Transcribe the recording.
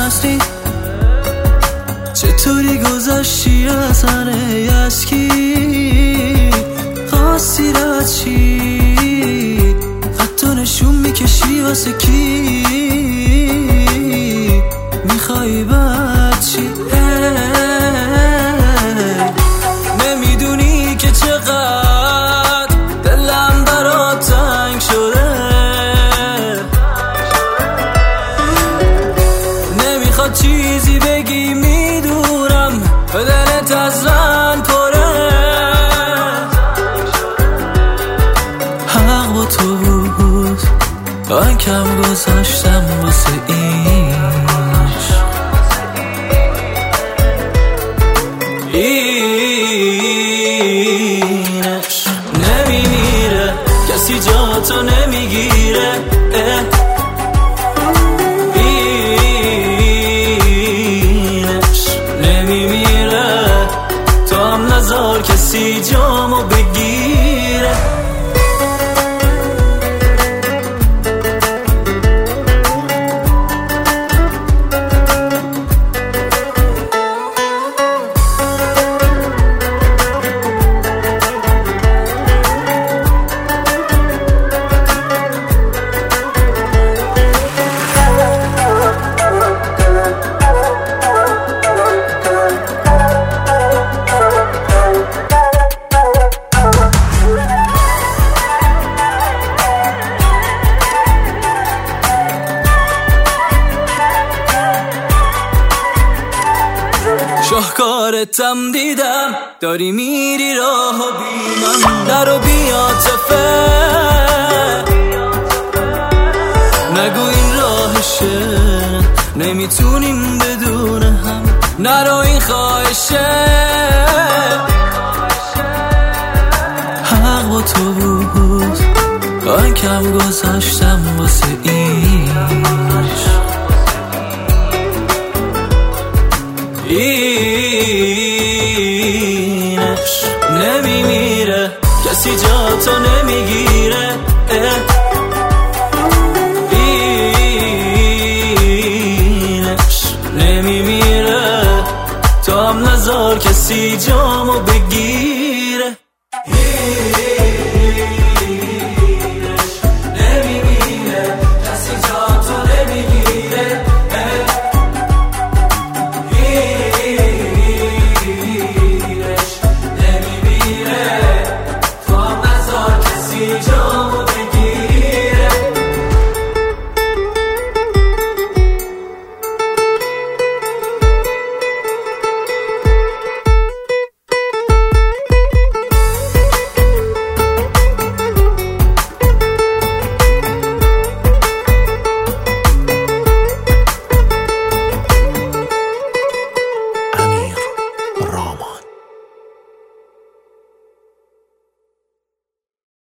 هستی؟ چطوری گذشتی از همه یسکی؟ خواستی رد چی؟ حتی نشون میکشی واسه کی؟ میخوایی بعد چی؟ نمیدونی که چقدر دلم برات تنگ شده، نمیخواد چیزی بگی میدونم به دلت از رنج پره. حق با تو بود، من کم گذاشتم واسه اینش نمیمیره، کسی جا تو نمیگیره. اینش نمیمیره، تو هم نذار کسی جامو بگیره. شاهکارتم دیدم داری میری راه و بی من، نرو بی عاطفه، نگو این راهشه، نمیتونیم بدون هم، نرو این خواهشه. حق با تو بود، من کم گذاشتم واسه اینش نمیمیره، کسی جا تو نمیگیره. اینش نمیمیره، تو هم نذار کسی جامو بگیره.